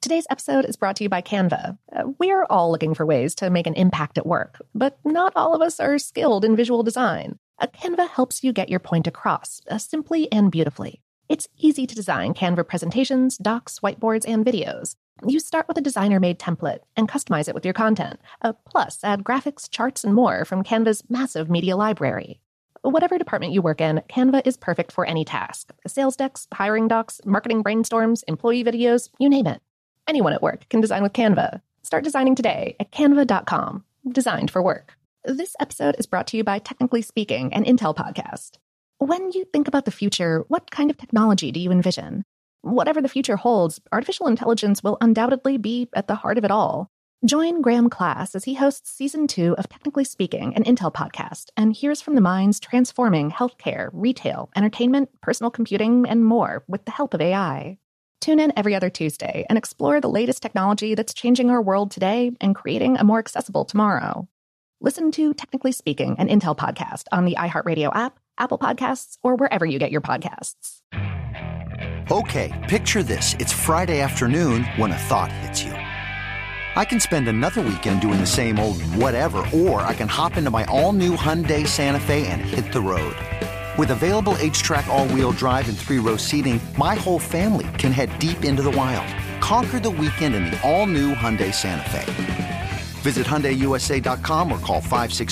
Today's episode is brought to you by Canva. We're all looking for ways to make an impact at work, but not all of us are skilled in visual design. Canva helps you get your point across, simply and beautifully. It's easy to design Canva presentations, docs, whiteboards, and videos. You start with a designer-made template and customize it with your content. Plus, add graphics, charts, and more from Canva's massive media library. Whatever department you work in, Canva is perfect for any task. Sales decks, hiring docs, marketing brainstorms, employee videos, you name it. Anyone at work can design with Canva. Start designing today at canva.com. Designed for work. This episode is brought to you by Technically Speaking, an Intel podcast. When you think about the future, what kind of technology do you envision? Whatever the future holds, artificial intelligence will undoubtedly be at the heart of it all. Join Graham Class as he hosts Season 2 of Technically Speaking, an Intel podcast, and hears from the minds transforming healthcare, retail, entertainment, personal computing, and more with the help of AI. Tune in every other Tuesday and explore the latest technology that's changing our world today and creating a more accessible tomorrow. Listen to Technically Speaking, an Intel podcast on the iHeartRadio app, Apple Podcasts, or wherever you get your podcasts. Okay, picture this. It's Friday afternoon when a thought hits you. I can spend another weekend doing the same old whatever, or I can hop into my all-new Hyundai Santa Fe and hit the road. With available H-Track all-wheel drive and 3-row seating, my whole family can head deep into the wild. Conquer the weekend in the all-new Hyundai Santa Fe. Visit HyundaiUSA.com or call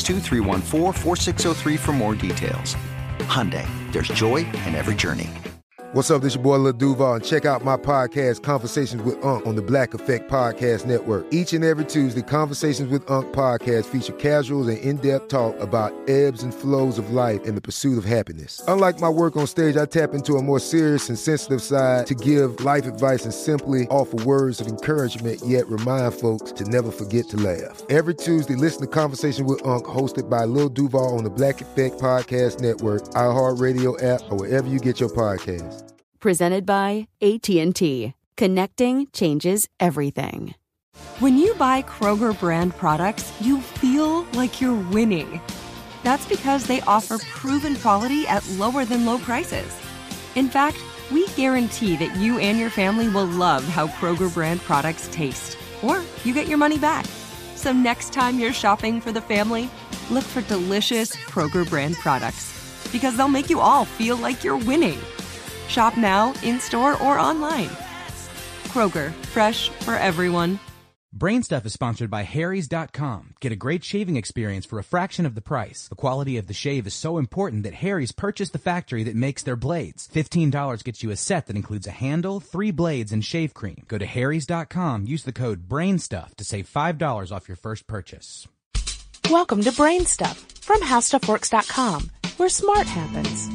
562-314-4603 for more details. Hyundai, there's joy in every journey. What's up, this your boy Lil Duval, and check out my podcast, Conversations with Unc, on the Black Effect Podcast Network. Each and every Tuesday, Conversations with Unc podcast feature casuals and in-depth talk about ebbs and flows of life and the pursuit of happiness. Unlike my work on stage, I tap into a more serious and sensitive side to give life advice and simply offer words of encouragement, yet remind folks to never forget to laugh. Every Tuesday, listen to Conversations with Unc, hosted by Lil Duval on the Black Effect Podcast Network, iHeartRadio app, or wherever you get your podcasts. Presented by AT&T. Connecting changes everything. When you buy Kroger brand products, you feel like you're winning. That's because they offer proven quality at lower than low prices. In fact, we guarantee that you and your family will love how Kroger brand products taste, or you get your money back. So next time you're shopping for the family, look for delicious Kroger brand products, because they'll make you all feel like you're winning. Shop now, in-store, or online. Kroger, fresh for everyone. Brainstuff is sponsored by Harry's.com. Get a great shaving experience for a fraction of the price. The quality of the shave is so important that Harry's purchased the factory that makes their blades. $15 gets you a set that includes a handle, 3 blades, and shave cream. Go to Harry's.com, use the code BRAINSTUFF to save $5 off your first purchase. Welcome to Brainstuff from HowStuffWorks.com, where smart happens.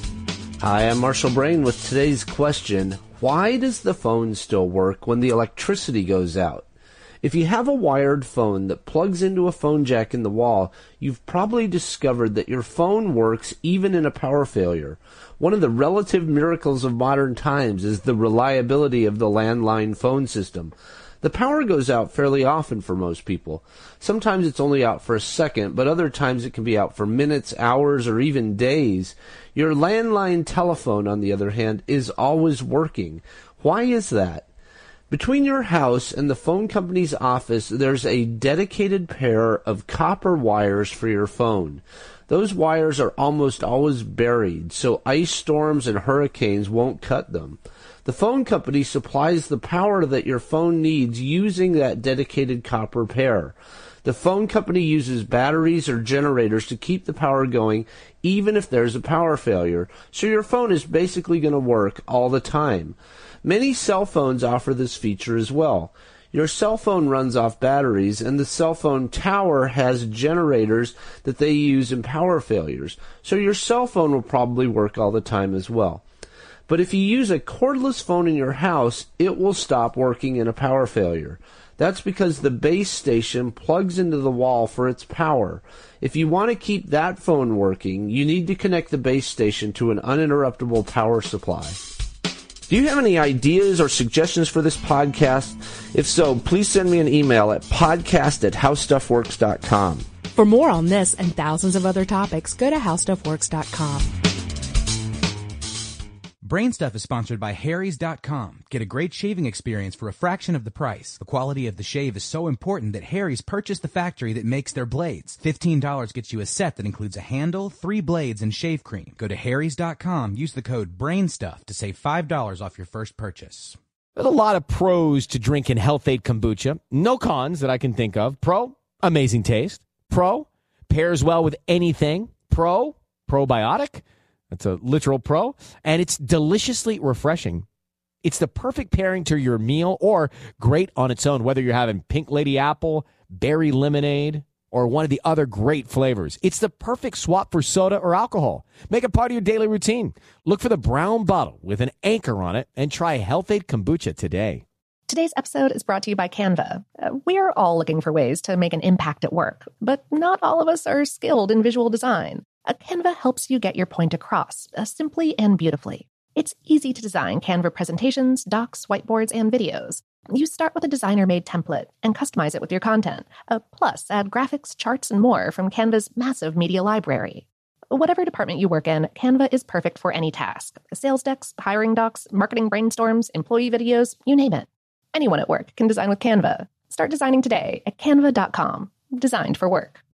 Hi, I'm Marshall Brain with today's question. Why does the phone still work when the electricity goes out? If you have a wired phone that plugs into a phone jack in the wall, you've probably discovered that your phone works even in a power failure. One of the relative miracles of modern times is the reliability of the landline phone system. The power goes out fairly often for most people. Sometimes it's only out for a second, but other times it can be out for minutes, hours, or even days. Your landline telephone, on the other hand, is always working. Why is that? Between your house and the phone company's office, there's a dedicated pair of copper wires for your phone. Those wires are almost always buried, so ice storms and hurricanes won't cut them. The phone company supplies the power that your phone needs using that dedicated copper pair. The phone company uses batteries or generators to keep the power going even if there's a power failure, so your phone is basically going to work all the time. Many cell phones offer this feature as well. Your cell phone runs off batteries, and the cell phone tower has generators that they use in power failures, so your cell phone will probably work all the time as well. But if you use a cordless phone in your house, it will stop working in a power failure. That's because the base station plugs into the wall for its power. If you want to keep that phone working, you need to connect the base station to an uninterruptible power supply. Do you have any ideas or suggestions for this podcast? If so, please send me an email at podcast@howstuffworks.com. For more on this and thousands of other topics, go to HowStuffWorks.com. Brainstuff is sponsored by Harrys.com. Get a great shaving experience for a fraction of the price. The quality of the shave is so important that Harry's purchased the factory that makes their blades. $15 gets you a set that includes a handle, 3 blades, and shave cream. Go to Harrys.com, use the code BRAINSTUFF to save $5 off your first purchase. There's a lot of pros to drinking Health-Ade kombucha. No cons that I can think of. Pro, amazing taste. Pro, pairs well with anything. Pro, probiotic. That's a literal pro. And it's deliciously refreshing. It's the perfect pairing to your meal or great on its own, whether you're having Pink Lady Apple, berry lemonade, or one of the other great flavors. It's the perfect swap for soda or alcohol. Make it part of your daily routine. Look for the brown bottle with an anchor on it and try Health-Ade kombucha today. Today's episode is brought to you by Canva. We're all looking for ways to make an impact at work, but not all of us are skilled in visual design. Canva helps you get your point across, simply and beautifully. It's easy to design Canva presentations, docs, whiteboards, and videos. You start with a designer-made template and customize it with your content. Plus, add graphics, charts, and more from Canva's massive media library. Whatever department you work in, Canva is perfect for any task. Sales decks, hiring docs, marketing brainstorms, employee videos, you name it. Anyone at work can design with Canva. Start designing today at canva.com. Designed for work.